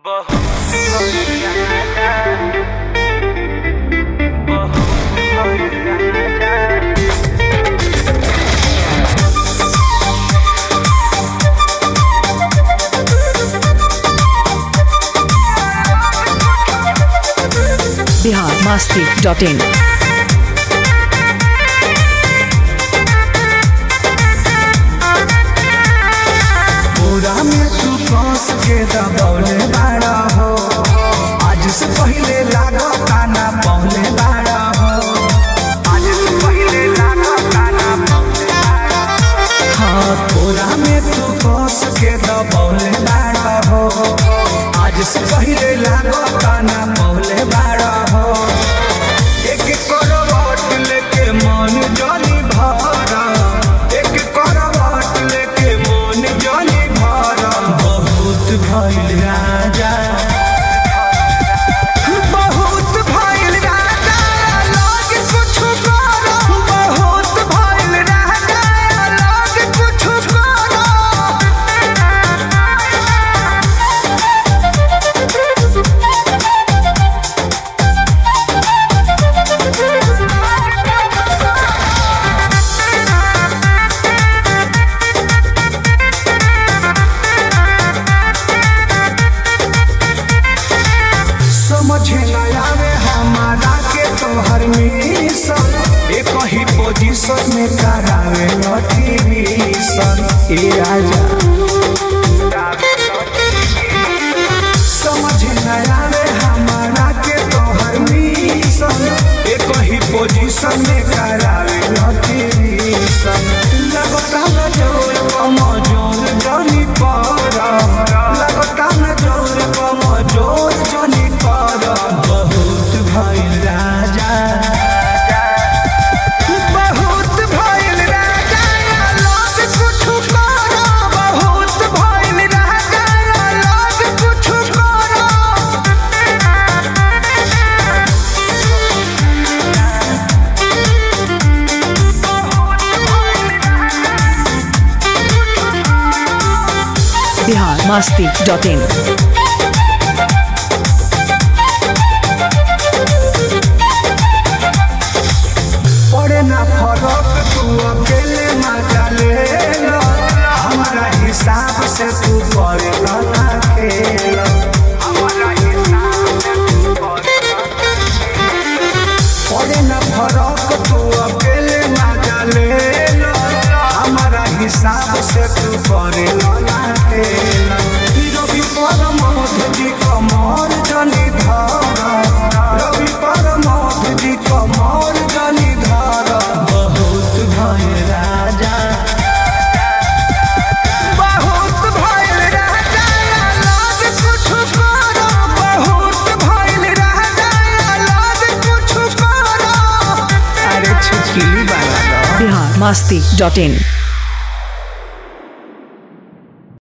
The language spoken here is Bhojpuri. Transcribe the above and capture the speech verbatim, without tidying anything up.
बिहार मस्ती डॉट इन। पूरा में तू कस के दबौले बाड़ा हो, आज से पहले लागो काना पौले बाड़ा हो, आज से पहले लागो काना पौले बाड़ा हो। हाँ, पूरा में तू कस के दबौले बाड़ा हो, आज से पहले लागो काना पौले बाड़ा हो। एक करवट लेके मन जानी भरा, एक करवट लेके मन जानी भरा। बहुत भइल राजा, बहुत भइल राजा, लोग कुछ करो। बहुत भइल राजा, लोग कुछ करो। समझे न आवे हमारा के तोहर मिशन, एक ही पोजीशन में करावे नोटिफिकेशन। ए राजा समझे न आवे हमारा के तोहर मिशन, एक ही पोजीशन में करावे नोटिफिकेशन। लगता न जोर कमजोर जानी पारा, लगता न जोर कमजोर जानी पारा। बहुत भइल राजा, बहुत भइल राजा, लोग कुछ करो। बहुत भइल राजा, लोग कुछ करो। Bihar Masti dot in. पड़े ना फरक, तू अकेले मजा ले लो, हमारा हिसाब से तू करे ना खेल। हमारा हिसाब से तू करे ना खेल। पड़े ना फरक, तू अकेले मजा ले लो, हमारा हिसाब से तू करे ना खेल। रवि परमोध जी कमर जनी धारा, रवि परमोध जी कमर जनी धारा। बहुत भइल राजा, बहुत भइल राजा, लोग कुछ करो। बहुत भइल राजा, लोग कुछ करो। अरे छुटकी बाला बिहार मस्ती डॉट इन।